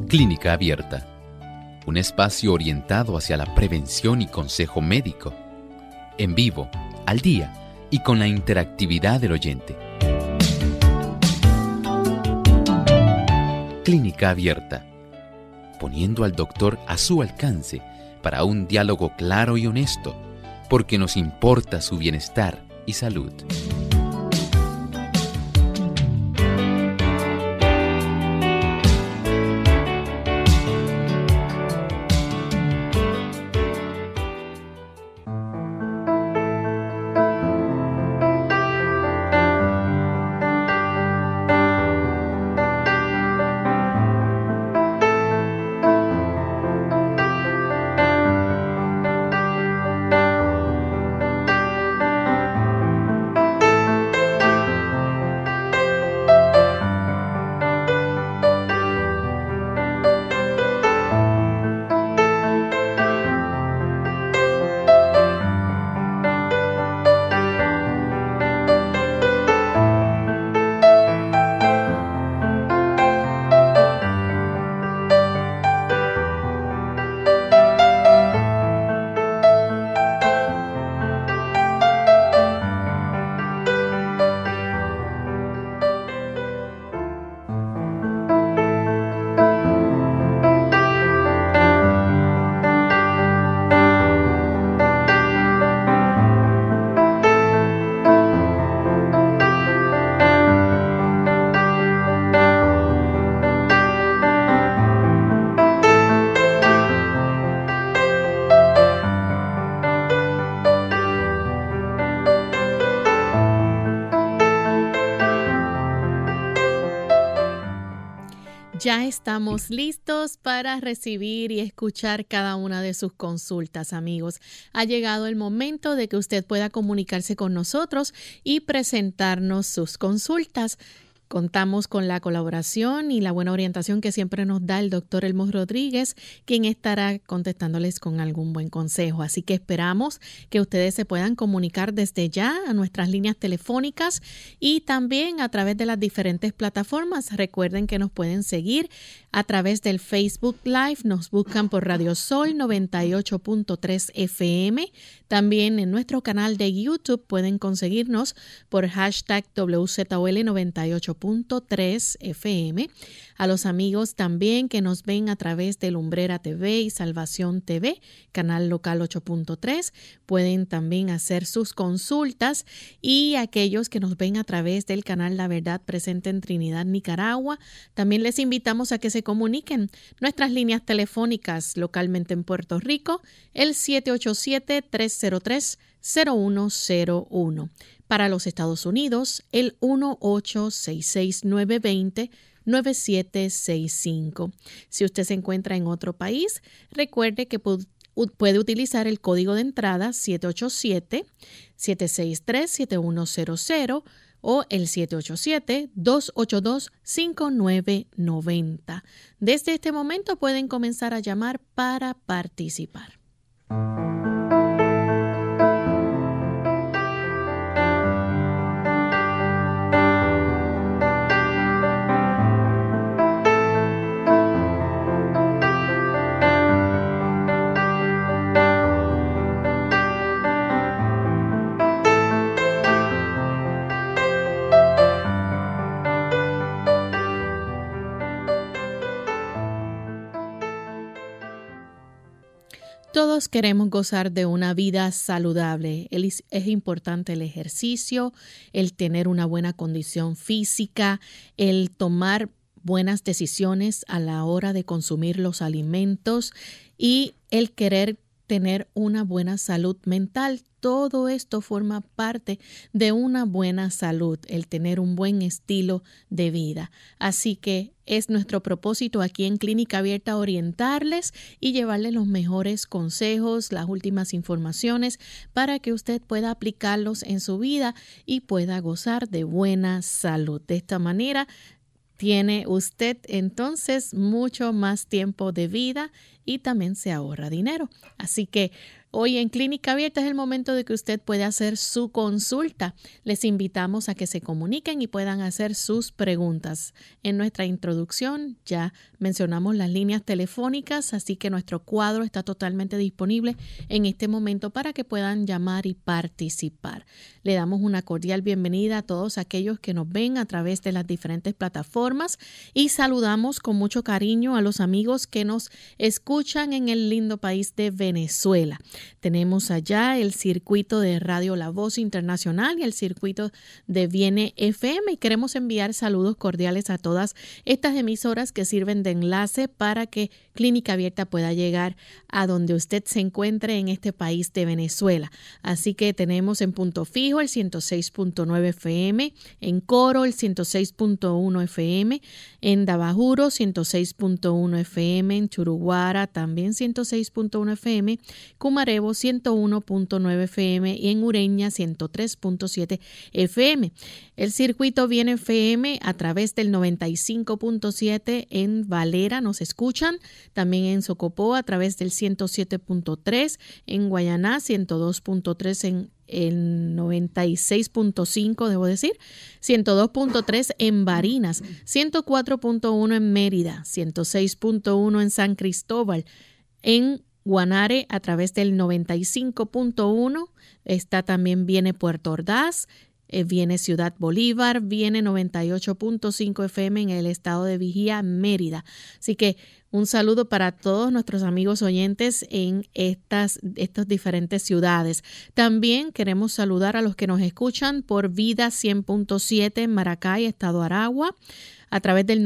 Clínica Abierta, un espacio orientado hacia la prevención y consejo médico, en vivo, al día y con la interactividad del oyente. Clínica Abierta, poniendo al doctor a su alcance para un diálogo claro y honesto, porque nos importa su bienestar y salud. Ya estamos listos para recibir y escuchar cada una de sus consultas, amigos. Ha llegado el momento de que usted pueda comunicarse con nosotros y presentarnos sus consultas. Contamos con la colaboración y la buena orientación que siempre nos da el doctor Elmo Rodríguez, quien estará contestándoles con algún buen consejo. Así que esperamos que ustedes se puedan comunicar desde ya a nuestras líneas telefónicas y también a través de las diferentes plataformas. Recuerden que nos pueden seguir a través del Facebook Live. Nos buscan por Radio Sol 98.3 FM. También en nuestro canal de YouTube pueden conseguirnos por hashtag WZOL98.3 FM. A los amigos también que nos ven a través de Lumbrera TV y Salvación TV, canal local 8.3, pueden también hacer sus consultas. Y aquellos que nos ven a través del canal La Verdad Presente en Trinidad, Nicaragua, también les invitamos a que se comuniquen. Nuestras líneas telefónicas localmente en Puerto Rico, el 787-303-0101. Para los Estados Unidos, el 1-866-920-9765. Si usted se encuentra en otro país, recuerde que puede utilizar el código de entrada 787-763-7100 o el 787-282-5990. Desde este momento pueden comenzar a llamar para participar. Todos queremos gozar de una vida saludable. Es importante el ejercicio, el tener una buena condición física, el tomar buenas decisiones a la hora de consumir los alimentos y el querer tener una buena salud mental. Todo esto forma parte de una buena salud, el tener un buen estilo de vida. Así que es nuestro propósito aquí en Clínica Abierta orientarles y llevarles los mejores consejos, las últimas informaciones para que usted pueda aplicarlos en su vida y pueda gozar de buena salud. De esta manera tiene usted entonces mucho más tiempo de vida y también se ahorra dinero. Así que Hoy en Clínica Abierta es el momento de que usted pueda hacer su consulta. Les invitamos a que se comuniquen y puedan hacer sus preguntas. En nuestra introducción ya mencionamos las líneas telefónicas, así que nuestro cuadro está totalmente disponible en este momento para que puedan llamar y participar. Le damos una cordial bienvenida a todos aquellos que nos ven a través de las diferentes plataformas y saludamos con mucho cariño a los amigos que nos escuchan en el lindo país de Venezuela. Tenemos allá el circuito de Radio La Voz Internacional y el circuito de Viene FM, y queremos enviar saludos cordiales a todas estas emisoras que sirven de enlace para que Clínica Abierta pueda llegar a donde usted se encuentre en este país de Venezuela. Así que tenemos en Punto Fijo el 106.9 FM, en Coro el 106.1 FM, en Dabajuro 106.1 FM, en Churuguara también 106.1 FM, Cumarebo 101.9 FM y en Ureña 103.7 FM. El circuito Viene FM a través del 95.7 en Valera nos escuchan, también en Socopó a través del 107.3, en Guayaná 102.3, en el 96.5, debo decir, 102.3 en Barinas, 104.1 en Mérida, 106.1 en San Cristóbal, en Guanare a través del 95.1, está también Viene Puerto Ordaz, Viene Ciudad Bolívar, Viene 98.5 FM en el estado de Vigía, Mérida. Así que un saludo para todos nuestros amigos oyentes en estas diferentes ciudades. También queremos saludar a los que nos escuchan por Vida 100.7 en Maracay, estado Aragua, a través del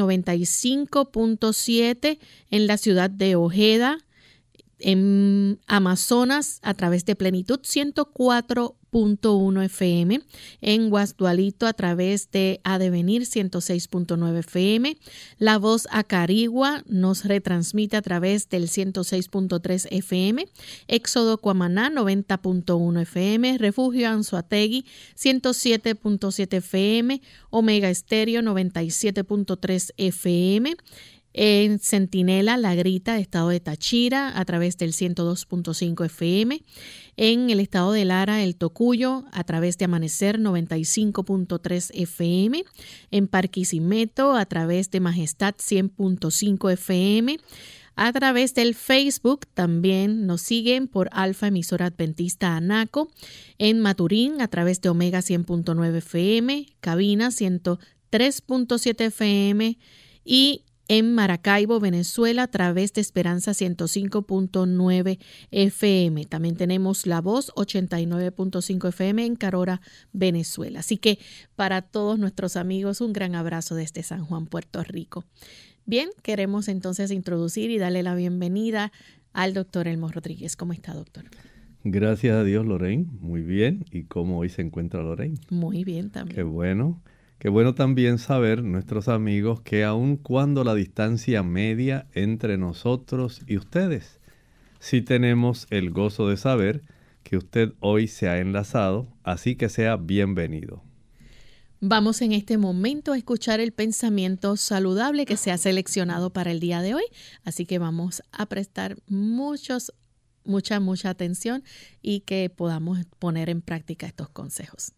95.7 en la ciudad de Ojeda, en Amazonas a través de Plenitud 104.1 FM, en Guasdualito a través de Adevenir 106.9 FM, La Voz Acarigua nos retransmite a través del 106.3 FM, Éxodo Cuamaná 90.1 FM, Refugio Anzoátegui 107.7 FM, Omega Estéreo 97.3 FM, en Centinela, La Grita, estado de Táchira, a través del 102.5 FM. En el estado de Lara, El Tocuyo, a través de Amanecer 95.3 FM. En Barquisimeto, a través de Majestad 100.5 FM. A través del Facebook también nos siguen por Alfa Emisora Adventista Anaco. En Maturín, a través de Omega 100.9 FM, Cabina 103.7 FM y en Maracaibo, Venezuela, a través de Esperanza 105.9 FM. También tenemos La Voz 89.5 FM en Carora, Venezuela. Así que para todos nuestros amigos, un gran abrazo desde San Juan, Puerto Rico. Bien, queremos entonces introducir y darle la bienvenida al doctor Elmo Rodríguez. ¿Cómo está, doctor? Gracias a Dios, Lorraine. Muy bien. ¿Y cómo hoy se encuentra Lorraine? Muy bien también. Qué bueno. Qué bueno también saber, nuestros amigos, que aun cuando la distancia media entre nosotros y ustedes, sí tenemos el gozo de saber que usted hoy se ha enlazado, así que sea bienvenido. Vamos en este momento a escuchar el pensamiento saludable que se ha seleccionado para el día de hoy, así que vamos a prestar mucha atención y que podamos poner en práctica estos consejos.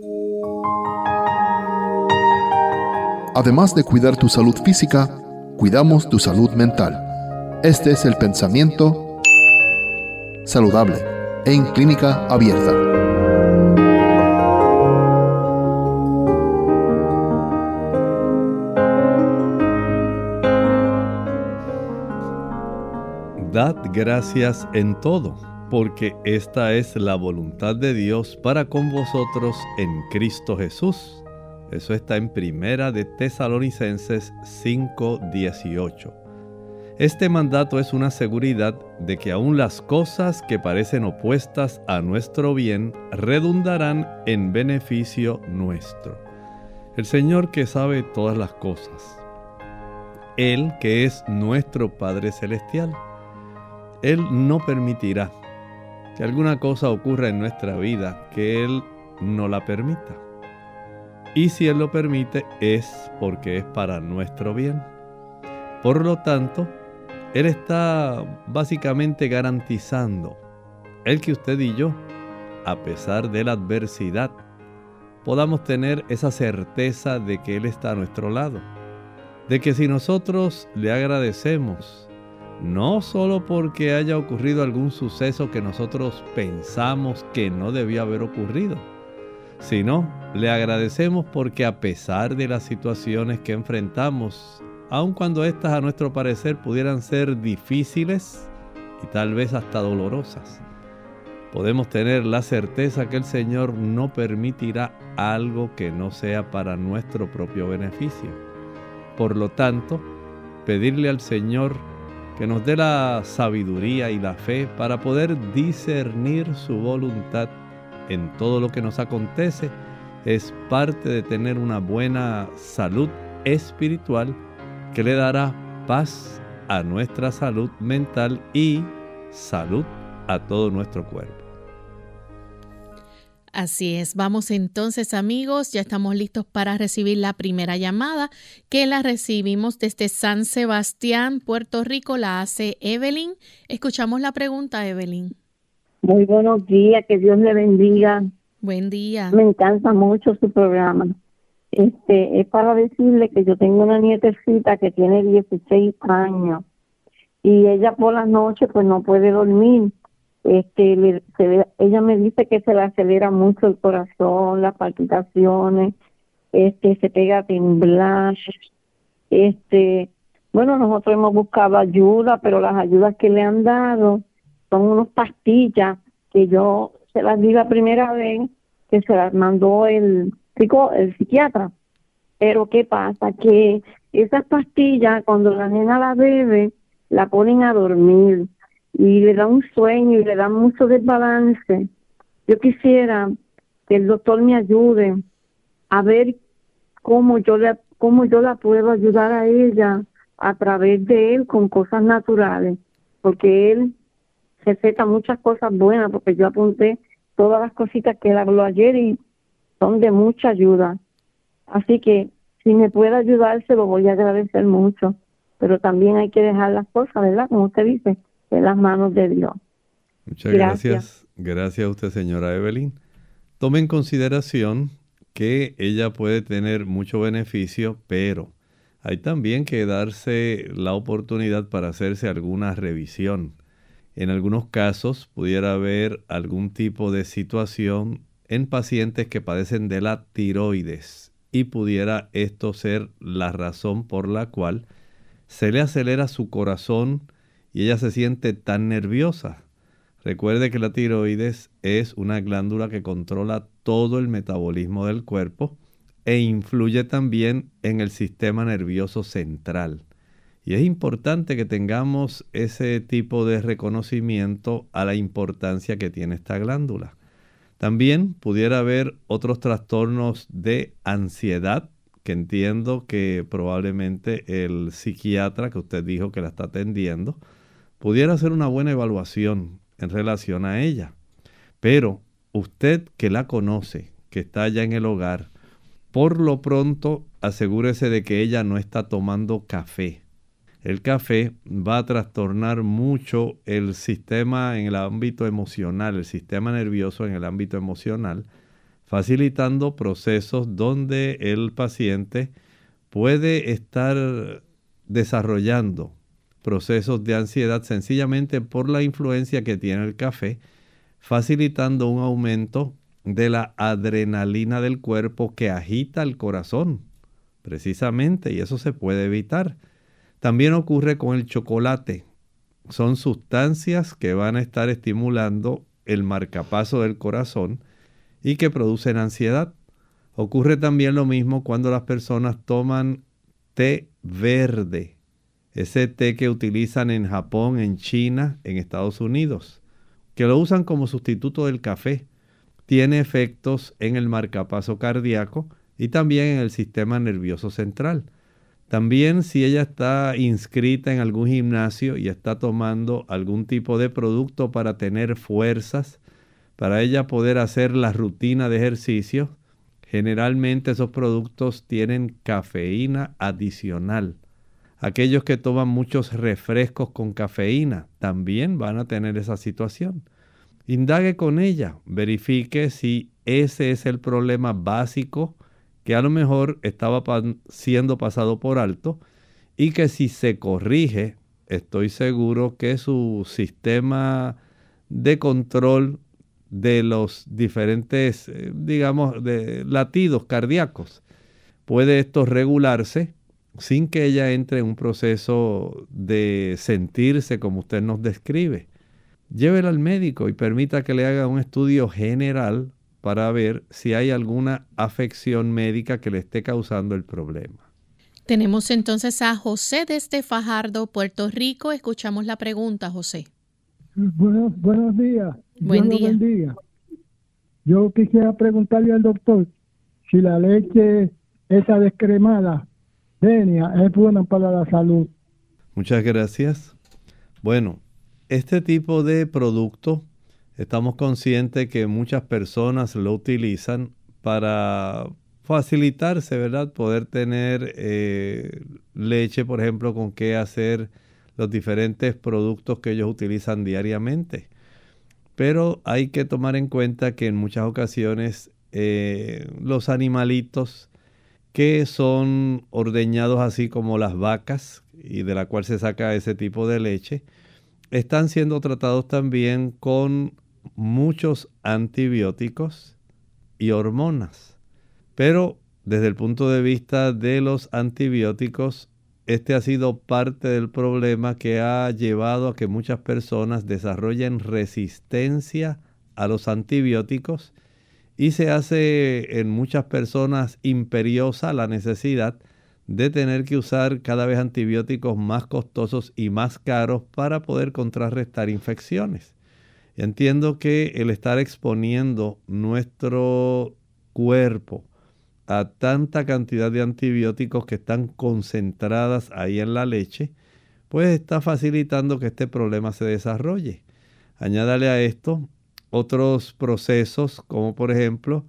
Además de cuidar tu salud física, cuidamos tu salud mental. Este es el pensamiento saludable en Clínica Abierta. Dad gracias en todo, porque esta es la voluntad de Dios para con vosotros en Cristo Jesús. Eso está en Primera de Tesalonicenses 5:18. Este mandato es una seguridad de que aun las cosas que parecen opuestas a nuestro bien redundarán en beneficio nuestro. El Señor que sabe todas las cosas, Él que es nuestro Padre Celestial, Él no permitirá que alguna cosa ocurra en nuestra vida que Él no la permita. Y si Él lo permite es porque es para nuestro bien. Por lo tanto, Él está básicamente garantizando el que usted y yo, a pesar de la adversidad, podamos tener esa certeza de que Él está a nuestro lado. De que si nosotros le agradecemos, no solo porque haya ocurrido algún suceso que nosotros pensamos que no debía haber ocurrido, sino le agradecemos porque a pesar de las situaciones que enfrentamos, aun cuando éstas a nuestro parecer pudieran ser difíciles y tal vez hasta dolorosas, podemos tener la certeza que el Señor no permitirá algo que no sea para nuestro propio beneficio. Por lo tanto, pedirle al Señor que nos dé la sabiduría y la fe para poder discernir su voluntad en todo lo que nos acontece es parte de tener una buena salud espiritual que le dará paz a nuestra salud mental y salud a todo nuestro cuerpo. Así es, vamos entonces amigos, ya estamos listos para recibir la primera llamada que la recibimos desde San Sebastián, Puerto Rico, la hace Evelyn. Escuchamos la pregunta, Evelyn. Muy buenos días, que Dios le bendiga. Buen día. Me encanta mucho su programa. Es para decirle que yo tengo una nietecita que tiene 16 años y ella por las noches pues no puede dormir. Ella me dice que se le acelera mucho el corazón, las palpitaciones, se pega a temblar. Bueno, nosotros hemos buscado ayuda, pero las ayudas que le han dado son unas pastillas que yo se las di la primera vez que se las mandó el psiquiatra. Pero ¿qué pasa? Que esas pastillas, cuando la nena la bebe, la ponen a dormir y le da un sueño y le da mucho desbalance. Yo quisiera que el doctor me ayude a ver cómo yo la puedo ayudar a ella a través de él con cosas naturales, porque él receta muchas cosas buenas, porque yo apunté todas las cositas que él habló ayer y son de mucha ayuda. Así que si me puede ayudar, se lo voy a agradecer mucho, pero también hay que dejar las cosas, ¿verdad? Como usted dice, en las manos de Dios. Muchas gracias. Gracias a usted, señora Evelyn. Tome en consideración que ella puede tener mucho beneficio, pero hay también que darse la oportunidad para hacerse alguna revisión. En algunos casos pudiera haber algún tipo de situación en pacientes que padecen de la tiroides y pudiera esto ser la razón por la cual se le acelera su corazón y ella se siente tan nerviosa. Recuerde que la tiroides es una glándula que controla todo el metabolismo del cuerpo e influye también en el sistema nervioso central. Y es importante que tengamos ese tipo de reconocimiento a la importancia que tiene esta glándula. También pudiera haber otros trastornos de ansiedad, que entiendo que probablemente el psiquiatra que usted dijo que la está atendiendo pudiera hacer una buena evaluación en relación a ella. Pero usted que la conoce, que está allá en el hogar, por lo pronto asegúrese de que ella no está tomando café. El café va a trastornar mucho el sistema en el ámbito emocional, el sistema nervioso en el ámbito emocional, facilitando procesos donde el paciente puede estar desarrollando procesos de ansiedad sencillamente por la influencia que tiene el café, facilitando un aumento de la adrenalina del cuerpo que agita el corazón, precisamente, y eso se puede evitar. También ocurre con el chocolate. Son sustancias que van a estar estimulando el marcapaso del corazón y que producen ansiedad. Ocurre también lo mismo cuando las personas toman té verde. Ese té que utilizan en Japón, en China, en Estados Unidos, que lo usan como sustituto del café. Tiene efectos en el marcapaso cardíaco y también en el sistema nervioso central. También si ella está inscrita en algún gimnasio y está tomando algún tipo de producto para tener fuerzas, para ella poder hacer la rutina de ejercicio, generalmente esos productos tienen cafeína adicional. Aquellos que toman muchos refrescos con cafeína también van a tener esa situación. Indague con ella, verifique si ese es el problema básico que a lo mejor estaba siendo pasado por alto y que si se corrige, estoy seguro que su sistema de control de los diferentes, de latidos cardíacos, puede esto regularse sin que ella entre en un proceso de sentirse como usted nos describe. Llévela al médico y permita que le haga un estudio general para ver si hay alguna afección médica que le esté causando el problema. Tenemos entonces a José desde Fajardo, Puerto Rico. Escuchamos la pregunta, José. Buenos días. Buen día. Bendiga. Yo quisiera preguntarle al doctor si la leche esa descremada, Denia, es buena para la salud. Muchas gracias. Bueno, este tipo de producto, estamos conscientes que muchas personas lo utilizan para facilitarse, ¿verdad? Poder tener leche, por ejemplo, con qué hacer los diferentes productos que ellos utilizan diariamente. Pero hay que tomar en cuenta que en muchas ocasiones los animalitos que son ordeñados así como las vacas y de la cual se saca ese tipo de leche, están siendo tratados también con muchos antibióticos y hormonas. Pero desde el punto de vista de los antibióticos, este ha sido parte del problema que ha llevado a que muchas personas desarrollen resistencia a los antibióticos y se hace en muchas personas imperiosa la necesidad de tener que usar cada vez antibióticos más costosos y más caros para poder contrarrestar infecciones. Entiendo que el estar exponiendo nuestro cuerpo a tanta cantidad de antibióticos que están concentradas ahí en la leche, pues está facilitando que este problema se desarrolle. Añádale a esto otros procesos como por ejemplo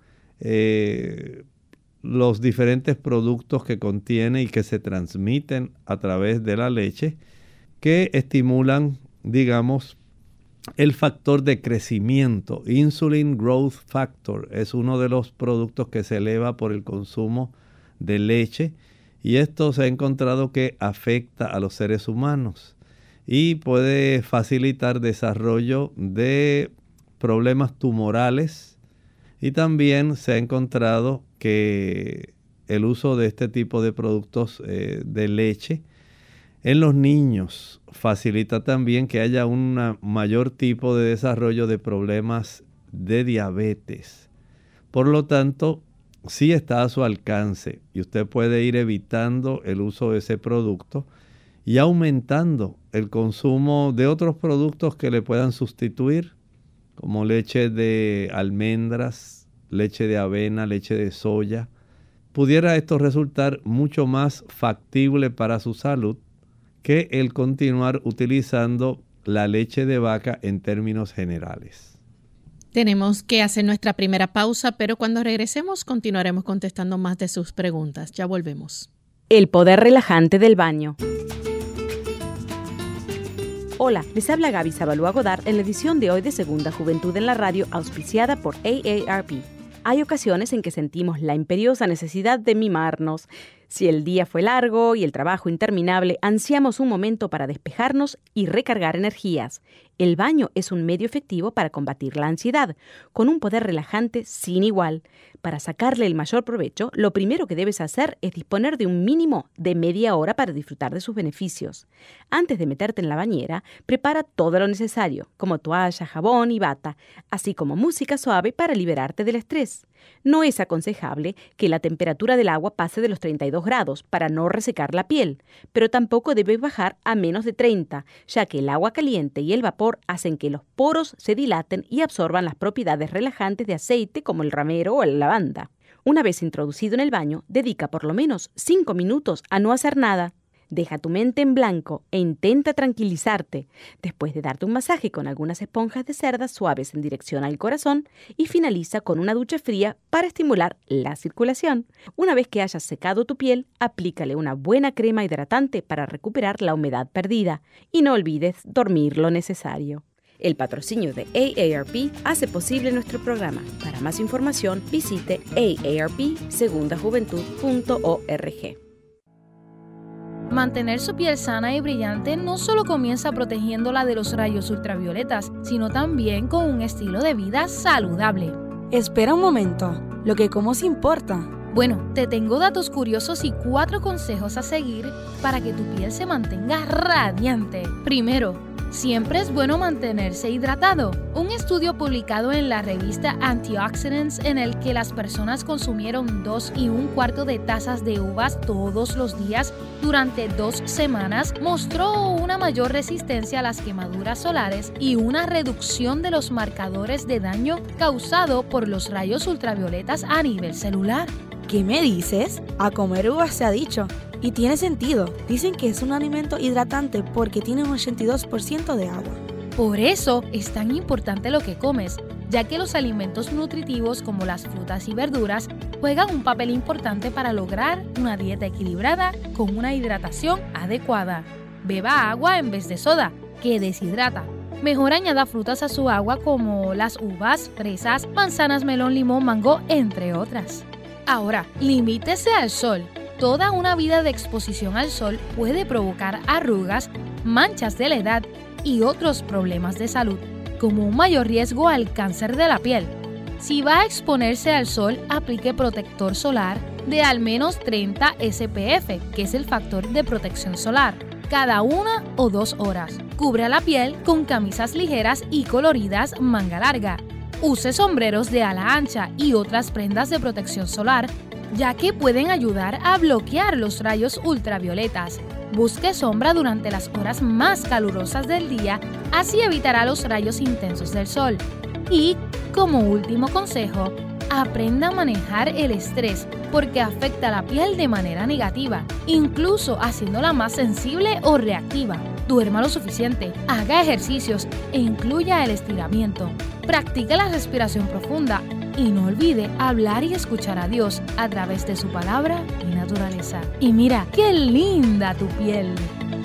los diferentes productos que contiene y que se transmiten a través de la leche que estimulan, digamos, el factor de crecimiento. Insulin Growth Factor es uno de los productos que se eleva por el consumo de leche y esto se ha encontrado que afecta a los seres humanos y puede facilitar desarrollo de problemas tumorales y también se ha encontrado que el uso de este tipo de productos de leche en los niños facilita también que haya un mayor tipo de desarrollo de problemas de diabetes. Por lo tanto, sí está a su alcance y usted puede ir evitando el uso de ese producto y aumentando el consumo de otros productos que le puedan sustituir, como leche de almendras, leche de avena, leche de soya. Pudiera esto resultar mucho más factible para su salud que el continuar utilizando la leche de vaca en términos generales. Tenemos que hacer nuestra primera pausa, pero cuando regresemos continuaremos contestando más de sus preguntas. Ya volvemos. El poder relajante del baño. Hola, les habla Gaby Zabalúa Godard en la edición de hoy de Segunda Juventud en la Radio, auspiciada por AARP. Hay ocasiones en que sentimos la imperiosa necesidad de mimarnos. Si el día fue largo y el trabajo interminable, ansiamos un momento para despejarnos y recargar energías. El baño es un medio efectivo para combatir la ansiedad, con un poder relajante sin igual. Para sacarle el mayor provecho, lo primero que debes hacer es disponer de un mínimo de media hora para disfrutar de sus beneficios. Antes de meterte en la bañera, prepara todo lo necesario, como toalla, jabón y bata, así como música suave para liberarte del estrés. No es aconsejable que la temperatura del agua pase de los 32 grados para no resecar la piel, pero tampoco debe bajar a menos de 30, ya que el agua caliente y el vapor hacen que los poros se dilaten y absorban las propiedades relajantes de aceite como el ramero o la lavanda. Una vez introducido en el baño, dedica por lo menos 5 minutos a no hacer nada. Deja tu mente en blanco e intenta tranquilizarte, después de darte un masaje con algunas esponjas de cerdas suaves en dirección al corazón y finaliza con una ducha fría para estimular la circulación. Una vez que hayas secado tu piel, aplícale una buena crema hidratante para recuperar la humedad perdida y no olvides dormir lo necesario. El patrocinio de AARP hace posible nuestro programa. Para más información, visite aarpsegundajuventud.org. Mantener su piel sana y brillante no solo comienza protegiéndola de los rayos ultravioletas, sino también con un estilo de vida saludable. Espera un momento, lo que como sí importa. Bueno, te tengo datos curiosos y 4 consejos a seguir para que tu piel se mantenga radiante. Primero, siempre es bueno mantenerse hidratado. Un estudio publicado en la revista Antioxidants, en el que las personas consumieron 2 1/4 de tazas de uvas todos los días durante 2 semanas, mostró una mayor resistencia a las quemaduras solares y una reducción de los marcadores de daño causado por los rayos ultravioletas a nivel celular. ¿Qué me dices? A comer uvas se ha dicho. Y tiene sentido. Dicen que es un alimento hidratante porque tiene un 82% de agua. Por eso es tan importante lo que comes, ya que los alimentos nutritivos como las frutas y verduras juegan un papel importante para lograr una dieta equilibrada con una hidratación adecuada. Beba agua en vez de soda, que deshidrata. Mejor añada frutas a su agua como las uvas, fresas, manzanas, melón, limón, mango, entre otras. Ahora, limítese al sol. Toda una vida de exposición al sol puede provocar arrugas, manchas de la edad y otros problemas de salud, como un mayor riesgo al cáncer de la piel. Si va a exponerse al sol, aplique protector solar de al menos 30 SPF, que es el factor de protección solar, cada 1 o 2 horas. Cubra la piel con camisas ligeras y coloridas manga larga. Use sombreros de ala ancha y otras prendas de protección solar, ya que pueden ayudar a bloquear los rayos ultravioletas. Busque sombra durante las horas más calurosas del día, así evitará los rayos intensos del sol. Y, como último consejo, aprenda a manejar el estrés, porque afecta a la piel de manera negativa, incluso haciéndola más sensible o reactiva. Duerma lo suficiente, haga ejercicios e incluya el estiramiento. Practique la respiración profunda y no olvide hablar y escuchar a Dios a través de su palabra y naturaleza. Y mira, qué linda tu piel.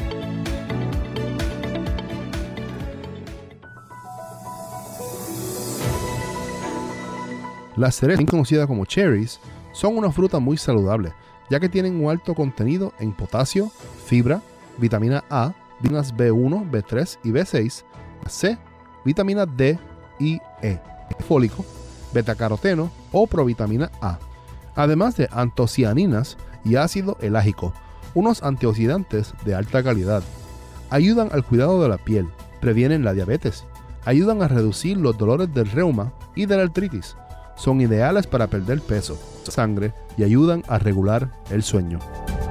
Las cerezas, conocidas como cherries, son una fruta muy saludable, ya que tienen un alto contenido en potasio, fibra, vitamina A, vitaminas B1, B3 y B6, C, vitamina D y E, fólico, betacaroteno o provitamina A, además de antocianinas y ácido elágico, unos antioxidantes de alta calidad. Ayudan al cuidado de la piel, previenen la diabetes, ayudan a reducir los dolores del reuma y de la artritis. Son ideales para perder peso, sangre y ayudan a regular el sueño.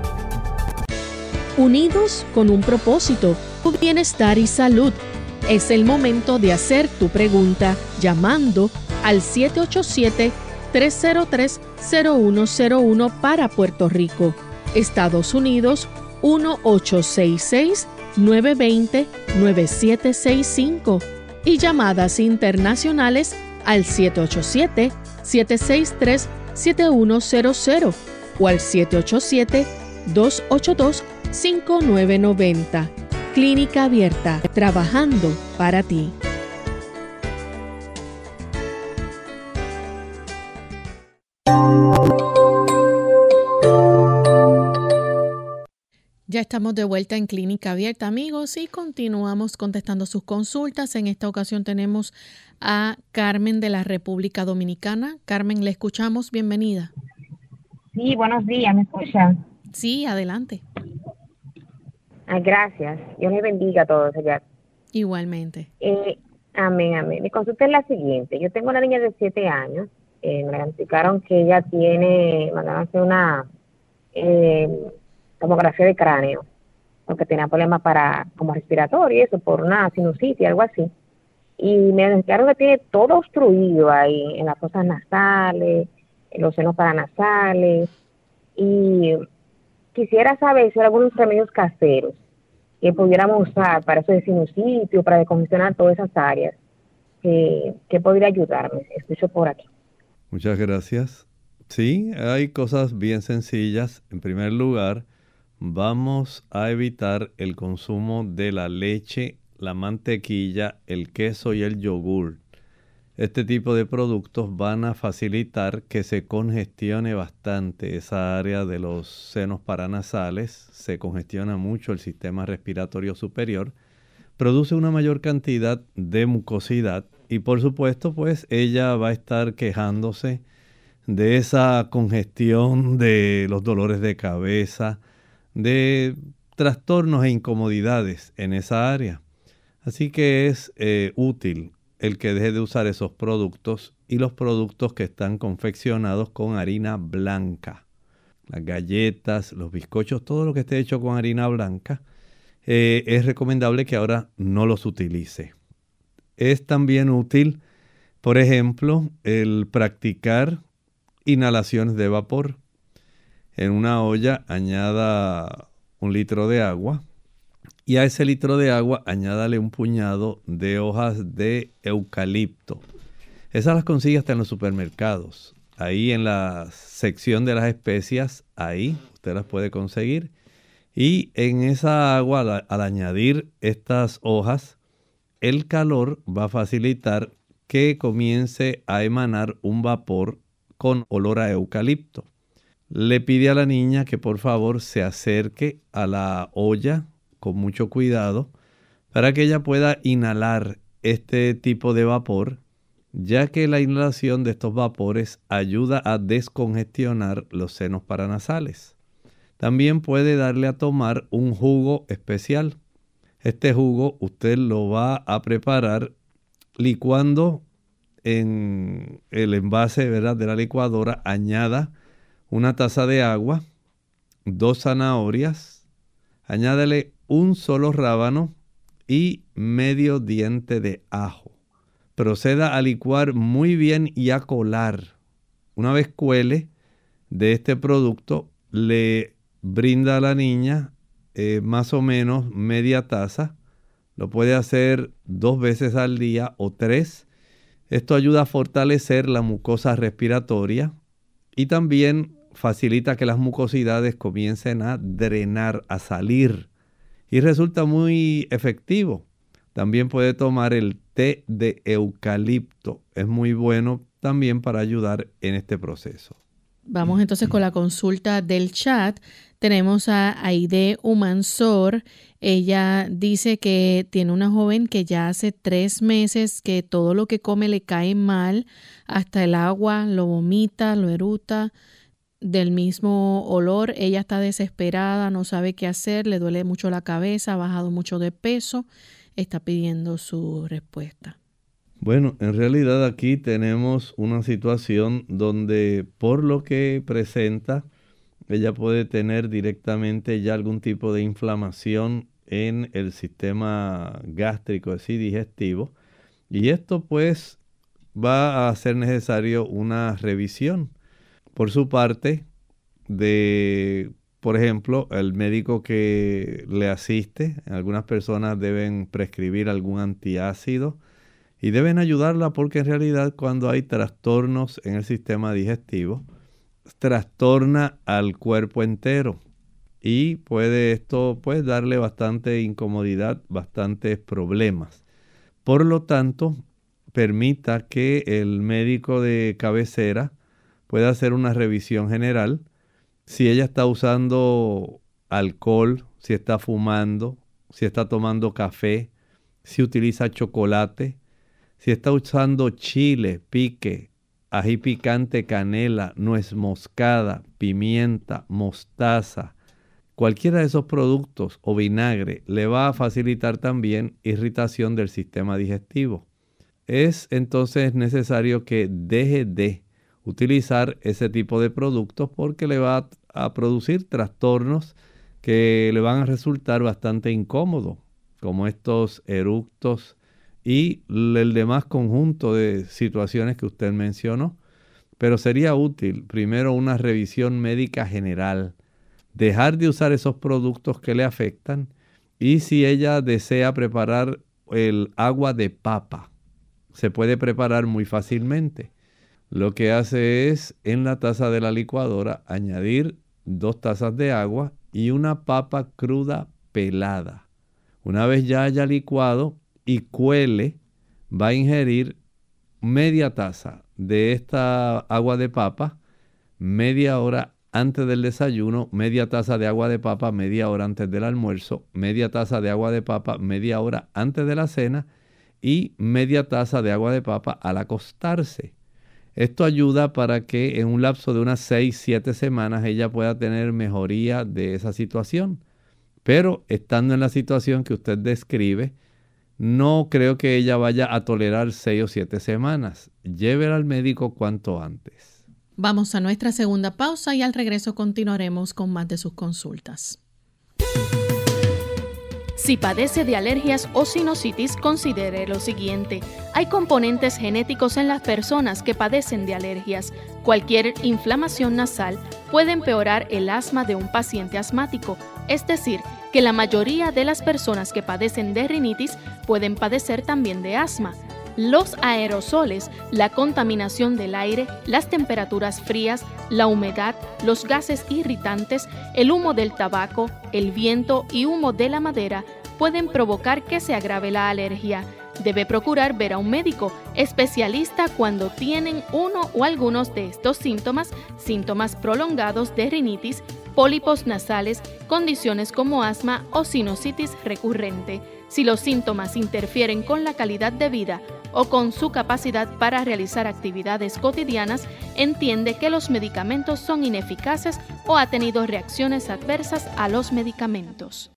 Unidos con un propósito, tu bienestar y salud. Es el momento de hacer tu pregunta llamando al 787-303-0101 para Puerto Rico, Estados Unidos 1866-920-9765 y llamadas internacionales al 787-763-7100 o al 787-282-5990. Clínica Abierta, trabajando para ti. Ya estamos de vuelta en Clínica Abierta, amigos, y continuamos contestando sus consultas. En esta ocasión tenemos a Carmen de la República Dominicana. Carmen, le escuchamos. Bienvenida. Sí, buenos días. ¿Me escuchan? Sí, adelante. Gracias. Dios les bendiga a todos allá. Igualmente. Amén, amén. Mi consulta es la siguiente. Yo tengo una niña de 7 años. Me diagnosticaron que ella mandaron a hacer una tomografía de cráneo, porque tenía problemas como respiratorio y eso, por una sinusitis, algo así. Y me diagnosticaron que tiene todo obstruido ahí, en las fosas nasales, en los senos paranasales. Y quisiera saber si hay algunos remedios caseros que pudiéramos usar para eso de sinusitis o para descongestionar todas esas áreas que podría ayudarme. Escucho por aquí. Muchas gracias. Sí, hay cosas bien sencillas. En primer lugar, vamos a evitar el consumo de la leche la mantequilla, el queso y el yogur. Este tipo de productos van a facilitar que se congestione bastante esa área de los senos paranasales, se congestiona mucho el sistema respiratorio superior, produce una mayor cantidad de mucosidad y por supuesto pues ella va a estar quejándose de esa congestión, de los dolores de cabeza, de trastornos e incomodidades en esa área. Así que es útil el que deje de usar esos productos y los productos que están confeccionados con harina blanca. Las galletas, los bizcochos, todo lo que esté hecho con harina blanca, es recomendable que ahora no los utilice. Es también útil, por ejemplo, el practicar inhalaciones de vapor. En una olla añada 1 litro de agua y a ese litro de agua añádale un puñado de hojas de eucalipto. Esas las consigue hasta en los supermercados. Ahí en la sección de las especias, ahí usted las puede conseguir. Y en esa agua, al añadir estas hojas, el calor va a facilitar que comience a emanar un vapor con olor a eucalipto. Le pide a la niña que por favor se acerque a la olla con mucho cuidado para que ella pueda inhalar este tipo de vapor, ya que la inhalación de estos vapores ayuda a descongestionar los senos paranasales. También puede darle a tomar un jugo especial. Este jugo usted lo va a preparar licuando en el envase, ¿verdad?, de la licuadora. Añada 1 taza de agua, 2 zanahorias, añádele un solo rábano y medio diente de ajo. Proceda a licuar muy bien y a colar. Una vez cuele de este producto, le brinda a la niña más o menos media taza. Lo puede hacer 2 veces al día o 3. Esto ayuda a fortalecer la mucosa respiratoria y también facilita que las mucosidades comiencen a drenar, a salir. Y resulta muy efectivo. También puede tomar el té de eucalipto. Es muy bueno también para ayudar en este proceso. Vamos entonces con la consulta del chat. Tenemos a Aide Humansor. Ella dice que tiene una joven que ya hace 3 meses que todo lo que come le cae mal, hasta el agua, lo vomita, lo eruta del mismo olor. Ella está desesperada, no sabe qué hacer, le duele mucho la cabeza, ha bajado mucho de peso, está pidiendo su respuesta. Bueno, en realidad aquí tenemos una situación donde por lo que presenta, ella puede tener directamente ya algún tipo de inflamación en el sistema gástrico, así digestivo, y esto pues va a ser necesario una revisión por su parte de, por ejemplo, el médico que le asiste. Algunas personas deben prescribir algún antiácido y deben ayudarla porque en realidad cuando hay trastornos en el sistema digestivo, trastorna al cuerpo entero y puede esto pues darle bastante incomodidad, bastantes problemas. Por lo tanto, permita que el médico de cabecera pueda hacer una revisión general. Si ella está usando alcohol, si está fumando, si está tomando café, si utiliza chocolate, si está usando chile, pique, ají picante, canela, nuez moscada, pimienta, mostaza, cualquiera de esos productos o vinagre le va a facilitar también irritación del sistema digestivo. Es entonces necesario que deje de utilizar ese tipo de productos porque le va a producir trastornos que le van a resultar bastante incómodos, como estos eructos y el demás conjunto de situaciones que usted mencionó. Pero sería útil primero una revisión médica general, dejar de usar esos productos que le afectan y si ella desea preparar el agua de papa, se puede preparar muy fácilmente. Lo que hace es en la taza de la licuadora añadir 2 tazas de agua y una papa cruda pelada. Una vez ya haya licuado y cuele, va a ingerir media taza de esta agua de papa media hora antes del desayuno, media taza de agua de papa media hora antes del almuerzo, media taza de agua de papa media hora antes de la cena y media taza de agua de papa al acostarse. Esto ayuda para que en un lapso de unas 6-7 semanas ella pueda tener mejoría de esa situación. Pero estando en la situación que usted describe, no creo que ella vaya a tolerar 6 o 7 semanas. Llévela al médico cuanto antes. Vamos a nuestra segunda pausa y al regreso continuaremos con más de sus consultas. Si padece de alergias o sinusitis, considere lo siguiente. Hay componentes genéticos en las personas que padecen de alergias. Cualquier inflamación nasal puede empeorar el asma de un paciente asmático, es decir, que la mayoría de las personas que padecen de rinitis pueden padecer también de asma. Los aerosoles, la contaminación del aire, las temperaturas frías, la humedad, los gases irritantes, el humo del tabaco, el viento y humo de la madera pueden provocar que se agrave la alergia. Debe procurar ver a un médico especialista cuando tienen uno o algunos de estos síntomas prolongados de rinitis, pólipos nasales, condiciones como asma o sinusitis recurrente. Si los síntomas interfieren con la calidad de vida o con su capacidad para realizar actividades cotidianas, entiende que los medicamentos son ineficaces o ha tenido reacciones adversas a los medicamentos.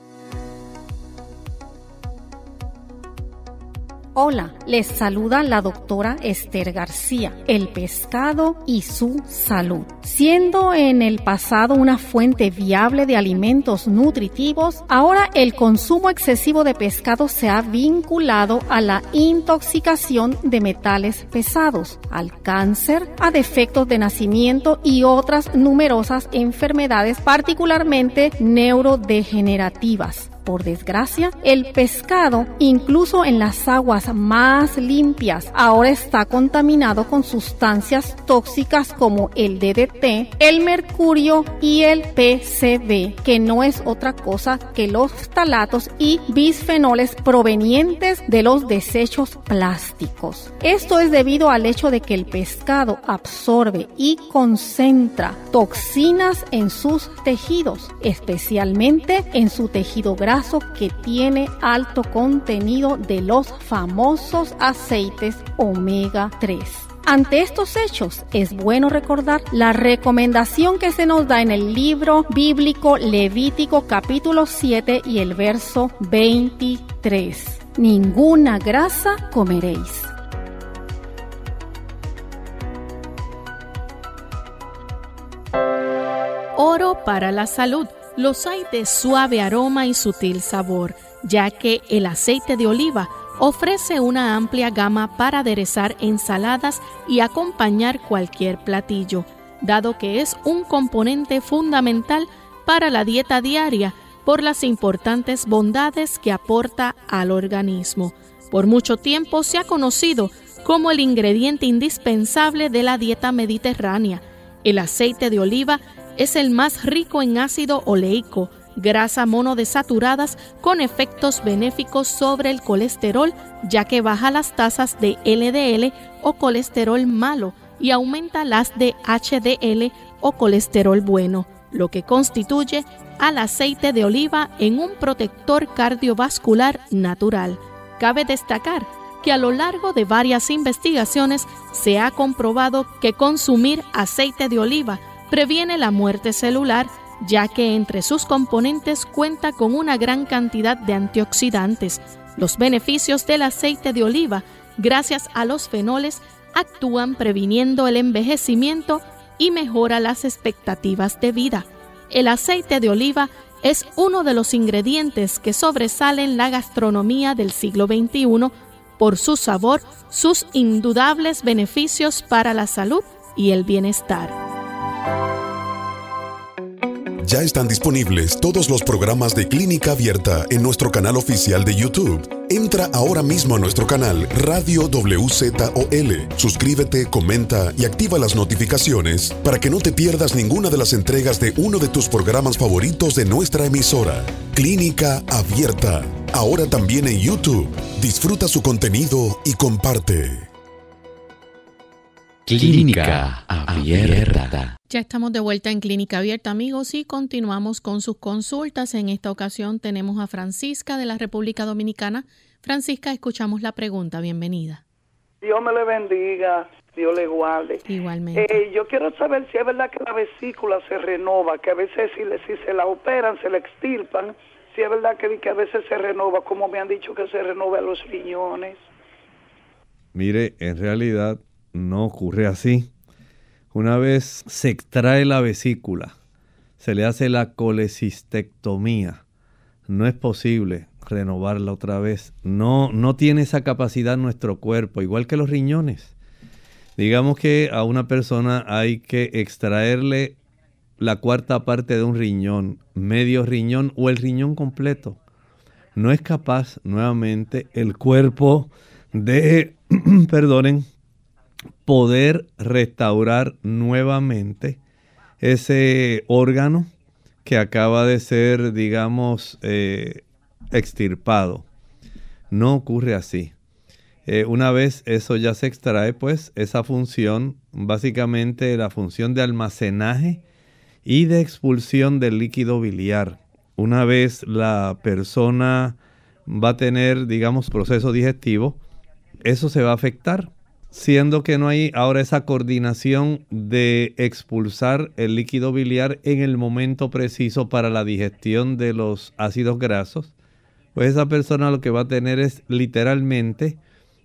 Hola, les saluda la doctora Esther García, el pescado y su salud. Siendo en el pasado una fuente viable de alimentos nutritivos, ahora el consumo excesivo de pescado se ha vinculado a la intoxicación de metales pesados, al cáncer, a defectos de nacimiento y otras numerosas enfermedades, particularmente neurodegenerativas. Por desgracia, el pescado, incluso en las aguas más limpias, ahora está contaminado con sustancias tóxicas como el DDT, el mercurio y el PCB, que no es otra cosa que los ftalatos y bisfenoles provenientes de los desechos plásticos. Esto es debido al hecho de que el pescado absorbe y concentra toxinas en sus tejidos, especialmente en su tejido graso, que tiene alto contenido de los famosos aceites omega 3. Ante estos hechos, es bueno recordar la recomendación que se nos da en el libro bíblico Levítico capítulo 7 y el verso 23. Ninguna grasa comeréis. Oro para la salud. Los hay de suave aroma y sutil sabor, ya que el aceite de oliva ofrece una amplia gama para aderezar ensaladas y acompañar cualquier platillo, dado que es un componente fundamental para la dieta diaria por las importantes bondades que aporta al organismo. Por mucho tiempo se ha conocido como el ingrediente indispensable de la dieta mediterránea. El aceite de oliva es el más rico en ácido oleico, grasa monodesaturadas con efectos benéficos sobre el colesterol, ya que baja las tasas de LDL o colesterol malo y aumenta las de HDL o colesterol bueno, lo que constituye al aceite de oliva en un protector cardiovascular natural. Cabe destacar que a lo largo de varias investigaciones se ha comprobado que consumir aceite de oliva previene la muerte celular, ya que entre sus componentes cuenta con una gran cantidad de antioxidantes. Los beneficios del aceite de oliva, gracias a los fenoles, actúan previniendo el envejecimiento y mejora las expectativas de vida. El aceite de oliva es uno de los ingredientes que sobresalen la gastronomía del siglo XXI por su sabor, sus indudables beneficios para la salud y el bienestar. Ya están disponibles todos los programas de Clínica Abierta en nuestro canal oficial de YouTube. Entra ahora mismo a nuestro canal Radio WZOL. Suscríbete, comenta y activa las notificaciones para que no te pierdas ninguna de las entregas de uno de tus programas favoritos de nuestra emisora. Clínica Abierta. Ahora también en YouTube. Disfruta su contenido y comparte. Clínica Abierta. Ya estamos de vuelta en Clínica Abierta, amigos, y continuamos con sus consultas. En esta ocasión tenemos a Francisca de la República Dominicana. Francisca, escuchamos la pregunta. Bienvenida. Dios me le bendiga, Dios le guarde. Igualmente. Yo quiero saber si es verdad que la vesícula se renova, que a veces si se la operan, se la extirpan, si es verdad que a veces se renova, como me han dicho que se renova los riñones. Mire, en realidad no ocurre así. Una vez se extrae la vesícula, se le hace la colecistectomía, no es posible renovarla otra vez. No tiene esa capacidad nuestro cuerpo, igual que los riñones. Digamos que a una persona hay que extraerle la cuarta parte de un riñón, medio riñón o el riñón completo. No es capaz nuevamente el cuerpo de, poder restaurar nuevamente ese órgano que acaba de ser, digamos, extirpado. No ocurre así. Una vez eso ya se extrae, pues esa función, básicamente la función de almacenaje y de expulsión del líquido biliar. Una vez la persona va a tener, digamos, proceso digestivo, eso se va a afectar, siendo que no hay ahora esa coordinación de expulsar el líquido biliar en el momento preciso para la digestión de los ácidos grasos. Pues esa persona lo que va a tener es literalmente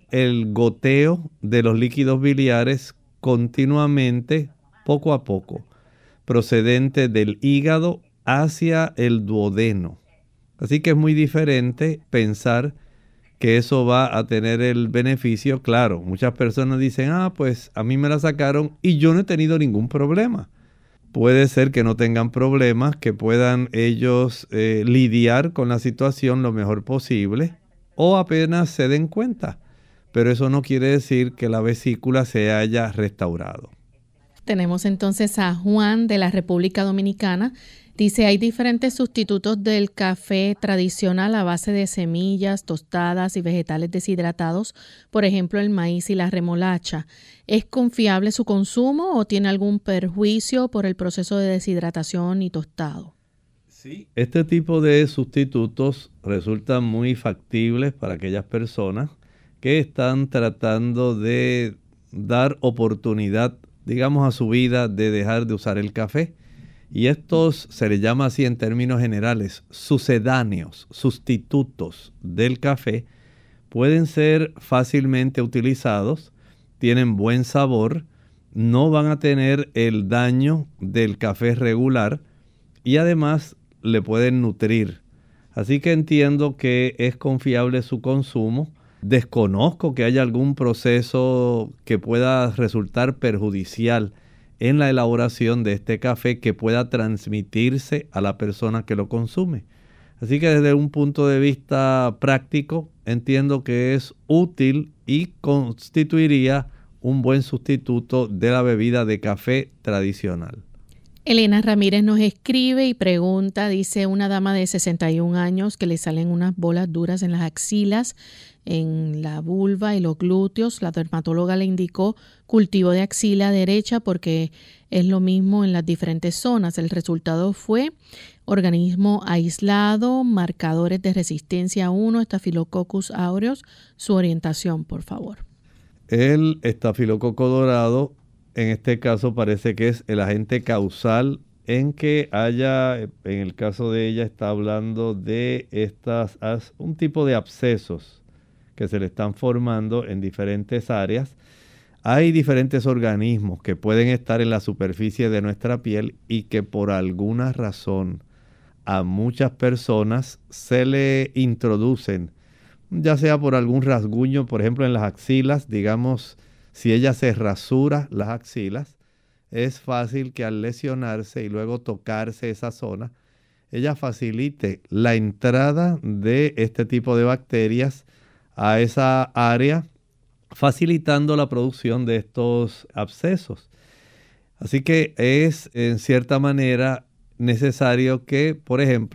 el goteo de los líquidos biliares continuamente, poco a poco, procedente del hígado hacia el duodeno. Así que es muy diferente pensar que eso va a tener el beneficio. Claro, muchas personas dicen, pues a mí me la sacaron y yo no he tenido ningún problema. Puede ser que no tengan problemas, que puedan ellos lidiar con la situación lo mejor posible o apenas se den cuenta. Pero eso no quiere decir que la vesícula se haya restaurado. Tenemos entonces a Juan de la República Dominicana. Dice, hay diferentes sustitutos del café tradicional a base de semillas, tostadas y vegetales deshidratados, por ejemplo el maíz y la remolacha. ¿Es confiable su consumo o tiene algún perjuicio por el proceso de deshidratación y tostado? Sí. Este tipo de sustitutos resultan muy factibles para aquellas personas que están tratando de dar oportunidad, digamos, a su vida de dejar de usar el café. Y estos se les llama así en términos generales, sucedáneos, sustitutos del café, pueden ser fácilmente utilizados, tienen buen sabor, no van a tener el daño del café regular y además le pueden nutrir. Así que entiendo que es confiable su consumo. Desconozco que haya algún proceso que pueda resultar perjudicial en la elaboración de este café que pueda transmitirse a la persona que lo consume. Así que desde un punto de vista práctico, entiendo que es útil y constituiría un buen sustituto de la bebida de café tradicional. Elena Ramírez nos escribe y pregunta, dice una dama de 61 años que le salen unas bolas duras en las axilas, en la vulva y los glúteos. La dermatóloga le indicó cultivo de axila derecha porque es lo mismo en las diferentes zonas. El resultado fue organismo aislado, marcadores de resistencia 1, Staphylococcus aureus. Su orientación, por favor. El estafilococo dorado, en este caso parece que es el agente causal en que haya, en el caso de ella está hablando de un tipo de abscesos que se le están formando en diferentes áreas. Hay diferentes organismos que pueden estar en la superficie de nuestra piel y que por alguna razón a muchas personas se le introducen, ya sea por algún rasguño, por ejemplo en las axilas, digamos, si ella se rasura las axilas, es fácil que al lesionarse y luego tocarse esa zona, ella facilite la entrada de este tipo de bacterias a esa área, facilitando la producción de estos abscesos. Así que es en cierta manera necesario que, por ejemplo,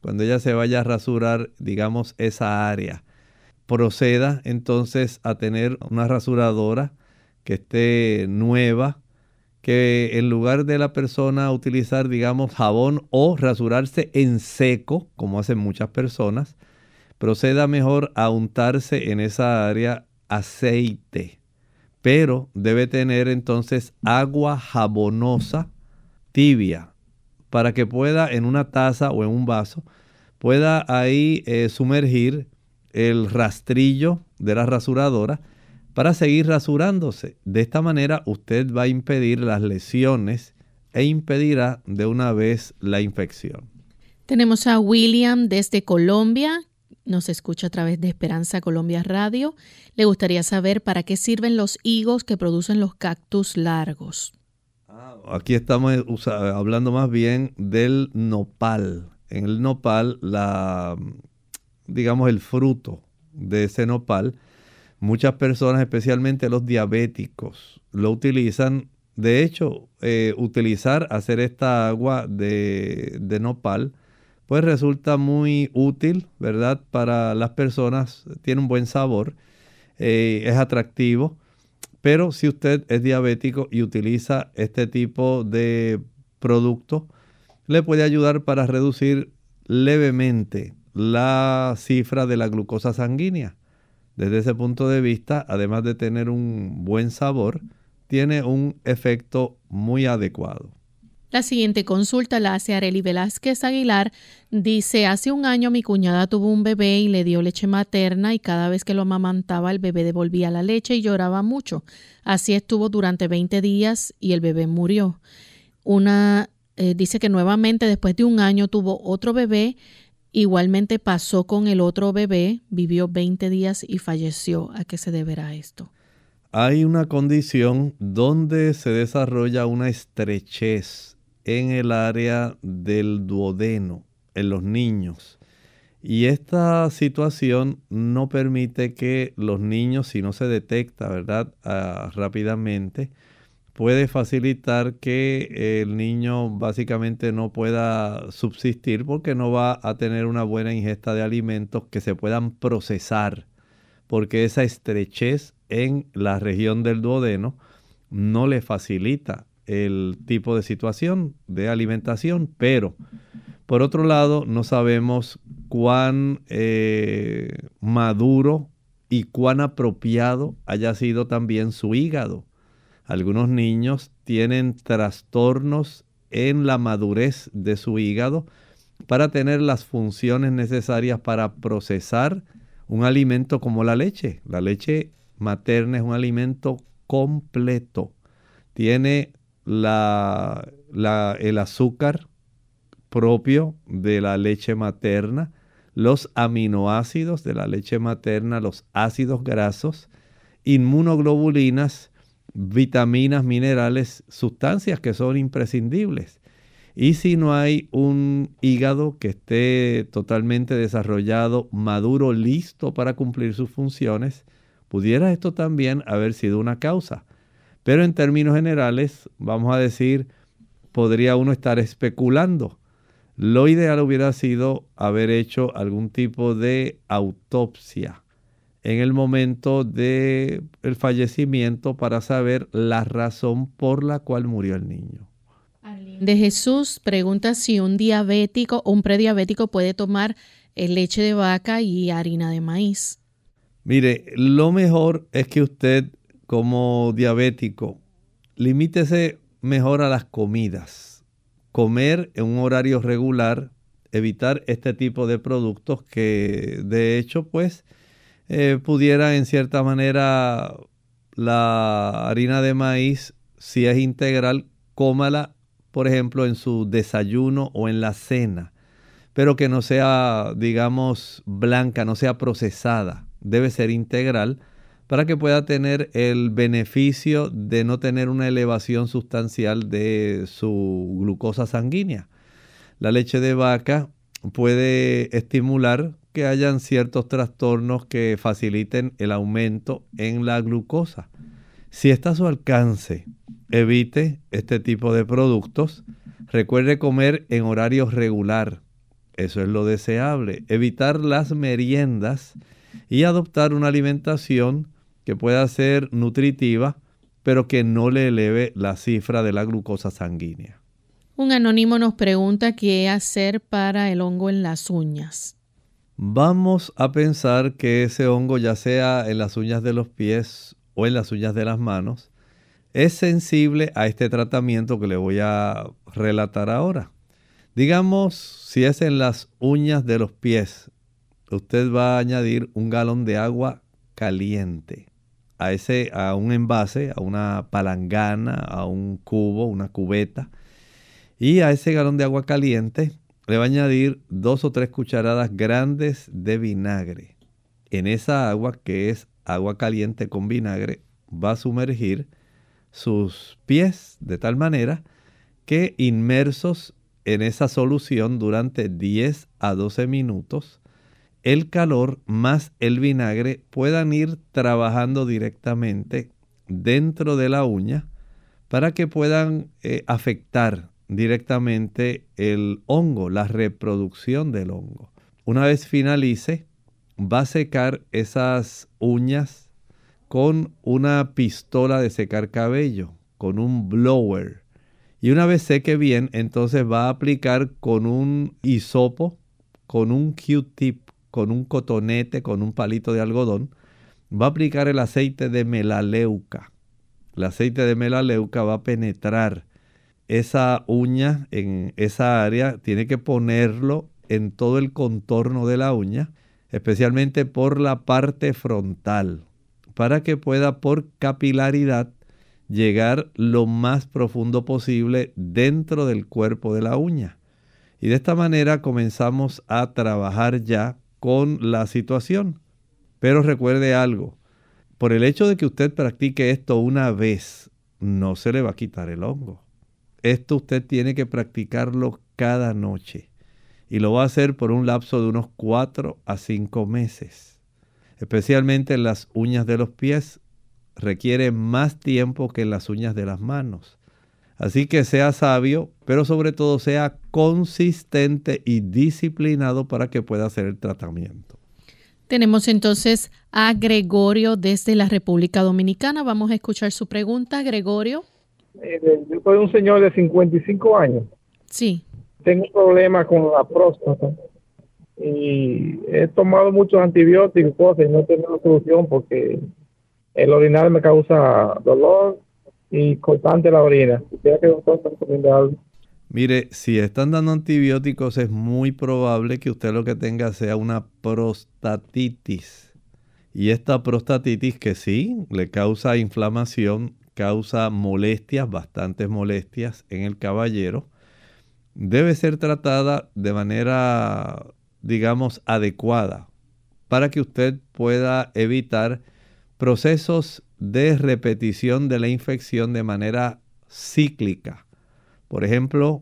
cuando ella se vaya a rasurar, digamos, esa área, proceda entonces a tener una rasuradora que esté nueva, que en lugar de la persona utilizar, digamos, jabón o rasurarse en seco, como hacen muchas personas, proceda mejor a untarse en esa área aceite. Pero debe tener entonces agua jabonosa tibia para que pueda en una taza o en un vaso, pueda ahí sumergir el rastrillo de la rasuradora para seguir rasurándose. De esta manera usted va a impedir las lesiones e impedirá de una vez la infección. Tenemos a William desde Colombia. Nos escucha a través de Esperanza Colombia Radio. Le gustaría saber para qué sirven los higos que producen los cactus largos. Aquí estamos hablando más bien del nopal. En el nopal, digamos el fruto de ese nopal, muchas personas, especialmente los diabéticos, lo utilizan. De hecho, hacer esta agua de nopal, pues resulta muy útil, ¿verdad? Para las personas, tiene un buen sabor, es atractivo. Pero si usted es diabético y utiliza este tipo de producto, le puede ayudar para reducir levemente la cifra de la glucosa sanguínea. Desde ese punto de vista, además de tener un buen sabor, tiene un efecto muy adecuado. La siguiente consulta la hace Arely Velázquez Aguilar. Dice, hace un año mi cuñada tuvo un bebé y le dio leche materna y cada vez que lo amamantaba el bebé devolvía la leche y lloraba mucho. Así estuvo durante 20 días y el bebé murió. Dice que nuevamente después de un año tuvo otro bebé. Igualmente pasó con el otro bebé, vivió 20 días y falleció. ¿A qué se deberá esto? Hay una condición donde se desarrolla una estrechez en el área del duodeno, en los niños. Y esta situación no permite que los niños, si no se detecta, ¿verdad?, rápidamente, puede facilitar que el niño básicamente no pueda subsistir porque no va a tener una buena ingesta de alimentos que se puedan procesar, porque esa estrechez en la región del duodeno no le facilita el tipo de situación de alimentación. Pero por otro lado, no sabemos cuán maduro y cuán apropiado haya sido también su hígado. Algunos niños tienen trastornos en la madurez de su hígado para tener las funciones necesarias para procesar un alimento como la leche. La leche materna es un alimento completo. Tiene el azúcar propio de la leche materna, los aminoácidos de la leche materna, los ácidos grasos, inmunoglobulinas, vitaminas, minerales, sustancias que son imprescindibles. Y si no hay un hígado que esté totalmente desarrollado, maduro, listo para cumplir sus funciones, pudiera esto también haber sido una causa. Pero en términos generales, vamos a decir, podría uno estar especulando. Lo ideal hubiera sido haber hecho algún tipo de autopsia en el momento del fallecimiento para saber la razón por la cual murió el niño. De Jesús pregunta si un diabético o un prediabético puede tomar leche de vaca y harina de maíz. Mire, lo mejor es que usted, como diabético, limítese mejor a las comidas. Comer en un horario regular, evitar este tipo de productos que de hecho pues pudiera en cierta manera la harina de maíz, si es integral, cómala por ejemplo en su desayuno o en la cena, pero que no sea, digamos, blanca, no sea procesada, debe ser integral para que pueda tener el beneficio de no tener una elevación sustancial de su glucosa sanguínea. La leche de vaca puede estimular que hayan ciertos trastornos que faciliten el aumento en la glucosa. Si está a su alcance, evite este tipo de productos. Recuerde comer en horario regular. Eso es lo deseable. Evitar las meriendas y adoptar una alimentación que pueda ser nutritiva, pero que no le eleve la cifra de la glucosa sanguínea. Un anónimo nos pregunta qué hacer para el hongo en las uñas. Vamos a pensar que ese hongo, ya sea en las uñas de los pies o en las uñas de las manos, es sensible a este tratamiento que le voy a relatar ahora. Digamos, si es en las uñas de los pies, usted va a añadir 1 galón de agua caliente a un envase, a una palangana, a un cubo, una cubeta. Y a ese galón de agua caliente le va a añadir 2 o 3 cucharadas grandes de vinagre. En esa agua, que es agua caliente con vinagre, va a sumergir sus pies de tal manera que inmersos en esa solución durante 10 a 12 minutos, el calor más el vinagre puedan ir trabajando directamente dentro de la uña para que puedan afectar directamente el hongo, la reproducción del hongo. Una vez finalice, va a secar esas uñas con una pistola de secar cabello, con un blower. Y una vez seque bien, entonces va a aplicar con un hisopo, con un Q-tip, con un cotonete, con un palito de algodón. Va a aplicar el aceite de melaleuca. El aceite de melaleuca va a penetrar esa uña en esa área. Tiene que ponerlo en todo el contorno de la uña, especialmente por la parte frontal, para que pueda por capilaridad llegar lo más profundo posible dentro del cuerpo de la uña. Y de esta manera comenzamos a trabajar ya con la situación. Pero recuerde algo, por el hecho de que usted practique esto una vez, no se le va a quitar el hongo. Esto usted tiene que practicarlo cada noche. Y lo va a hacer por un lapso de unos 4 a 5 meses. Especialmente en las uñas de los pies, requiere más tiempo que en las uñas de las manos. Así que sea sabio, pero sobre todo sea consistente y disciplinado para que pueda hacer el tratamiento. Tenemos entonces a Gregorio desde la República Dominicana. Vamos a escuchar su pregunta, Gregorio. Yo soy un señor de 55 años. Sí. Tengo un problema con la próstata y he tomado muchos antibióticos y cosas y no he tenido solución porque el orinar me causa dolor y cortante la orina. Quisiera que el doctor me recomiende algo. Mire, si están dando antibióticos es muy probable que usted lo que tenga sea una prostatitis. Y esta prostatitis, que sí, le causa inflamación, causa molestias, bastantes molestias en el caballero, debe ser tratada de manera, digamos, adecuada para que usted pueda evitar procesos de repetición de la infección de manera cíclica. Por ejemplo,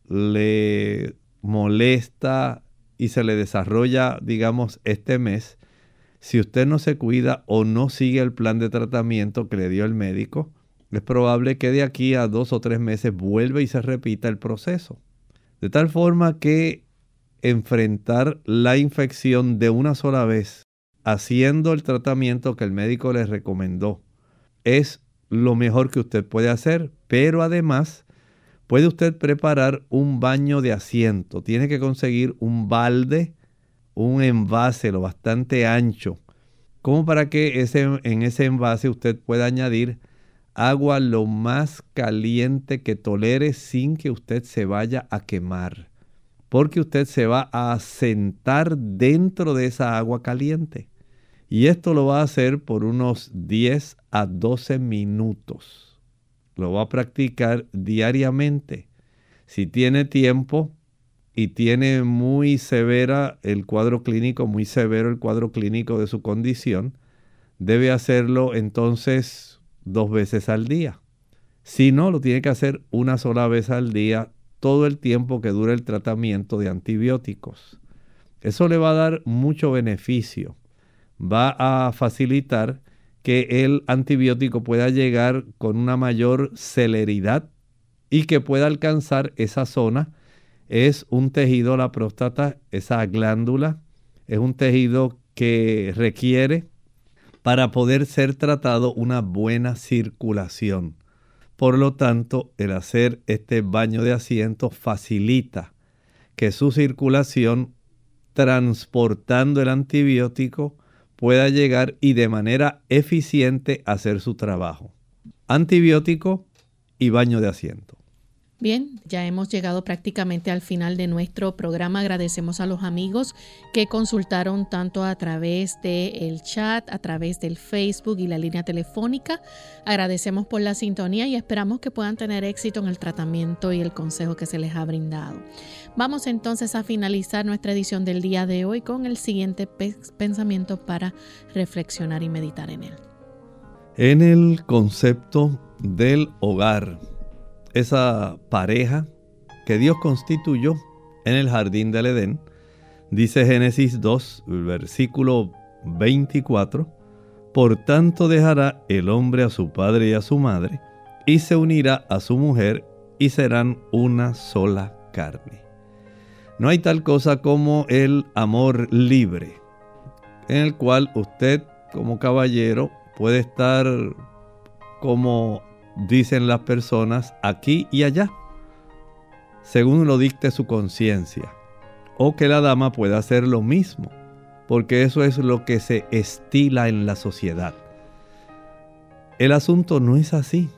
le molesta y se le desarrolla, digamos, este mes. Si usted no se cuida o no sigue el plan de tratamiento que le dio el médico, es probable que de aquí a 2 o 3 meses vuelva y se repita el proceso. De tal forma que enfrentar la infección de una sola vez, haciendo el tratamiento que el médico les recomendó, es lo mejor que usted puede hacer. Pero además, puede usted preparar un baño de asiento. Tiene que conseguir un balde, un envase lo bastante ancho, como para que en ese envase usted pueda añadir agua lo más caliente que tolere sin que usted se vaya a quemar, porque usted se va a sentar dentro de esa agua caliente. Y esto lo va a hacer por unos 10 a 12 minutos. Lo va a practicar diariamente. Si tiene tiempo y tiene muy severa el cuadro clínico, muy severo el cuadro clínico de su condición, debe hacerlo entonces 2 veces al día. Si no, lo tiene que hacer una sola vez al día todo el tiempo que dure el tratamiento de antibióticos. Eso le va a dar mucho beneficio. Va a facilitar que el antibiótico pueda llegar con una mayor celeridad y que pueda alcanzar esa zona es un tejido, la próstata, esa glándula, es un tejido que requiere para poder ser tratado una buena circulación. Por lo tanto, el hacer este baño de asiento facilita que su circulación, transportando el antibiótico, pueda llegar y de manera eficiente hacer su trabajo. Antibiótico y baño de asiento. Bien, ya hemos llegado prácticamente al final de nuestro programa. Agradecemos a los amigos que consultaron tanto a través del chat, a través del Facebook y la línea telefónica. Agradecemos por la sintonía y esperamos que puedan tener éxito en el tratamiento y el consejo que se les ha brindado. Vamos entonces a finalizar nuestra edición del día de hoy con el siguiente pensamiento para reflexionar y meditar en él. En el concepto del hogar, esa pareja que Dios constituyó en el jardín del Edén, dice Génesis 2, versículo 24, por tanto dejará el hombre a su padre y a su madre, y se unirá a su mujer, y serán una sola carne. No hay tal cosa como el amor libre, en el cual usted como caballero puede estar como dicen las personas aquí y allá, según lo dicte su conciencia, o que la dama pueda hacer lo mismo, porque eso es lo que se estila en la sociedad. El asunto no es así.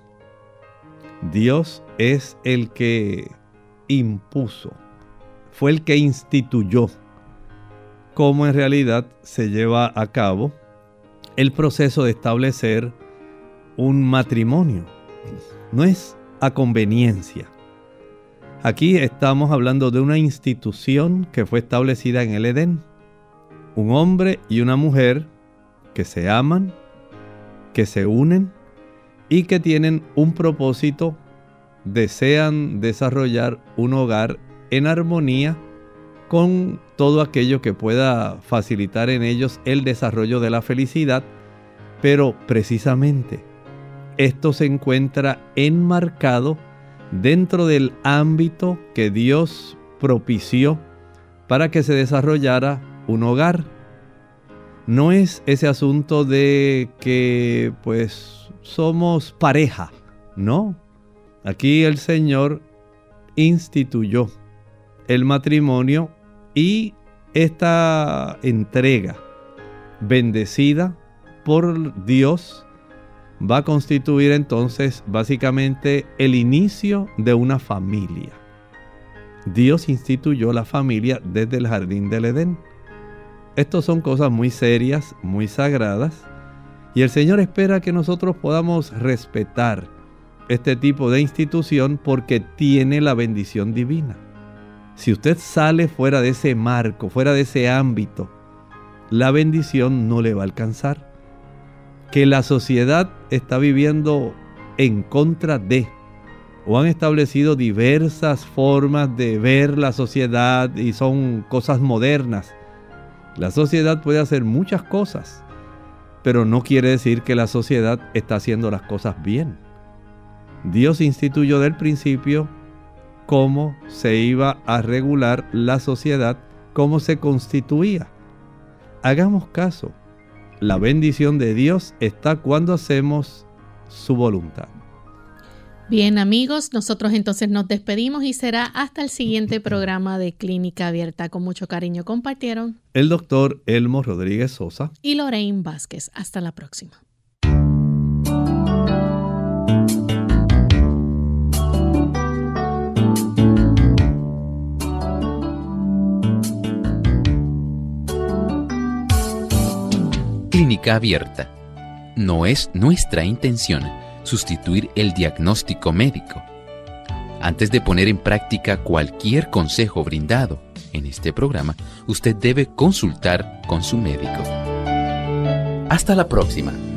Dios es el que impuso, fue el que instituyó cómo en realidad se lleva a cabo el proceso de establecer un matrimonio. No es a conveniencia. Aquí estamos hablando de una institución que fue establecida en el Edén. Un hombre y una mujer que se aman, que se unen y que tienen un propósito, desean desarrollar un hogar en armonía con todo aquello que pueda facilitar en ellos el desarrollo de la felicidad, pero precisamente esto se encuentra enmarcado dentro del ámbito que Dios propició para que se desarrollara un hogar. No es ese asunto de que pues somos pareja, no. Aquí el Señor instituyó el matrimonio y esta entrega bendecida por Dios va a constituir entonces básicamente el inicio de una familia. Dios instituyó la familia desde el jardín del Edén. Estas son cosas muy serias, muy sagradas, y el Señor espera que nosotros podamos respetar este tipo de institución porque tiene la bendición divina. Si usted sale fuera de ese marco, fuera de ese ámbito, la bendición no le va a alcanzar. Que la sociedad está viviendo en contra de, o han establecido diversas formas de ver la sociedad y son cosas modernas. La sociedad puede hacer muchas cosas, pero no quiere decir que la sociedad está haciendo las cosas bien. Dios instituyó del principio cómo se iba a regular la sociedad, cómo se constituía. Hagamos caso. La bendición de Dios está cuando hacemos su voluntad. Bien, amigos, nosotros entonces nos despedimos y será hasta el siguiente programa de Clínica Abierta. Con mucho cariño compartieron el doctor Elmo Rodríguez Sosa y Lorraine Vázquez. Hasta la próxima. Clínica Abierta. No es nuestra intención sustituir el diagnóstico médico. Antes de poner en práctica cualquier consejo brindado en este programa, usted debe consultar con su médico. Hasta la próxima.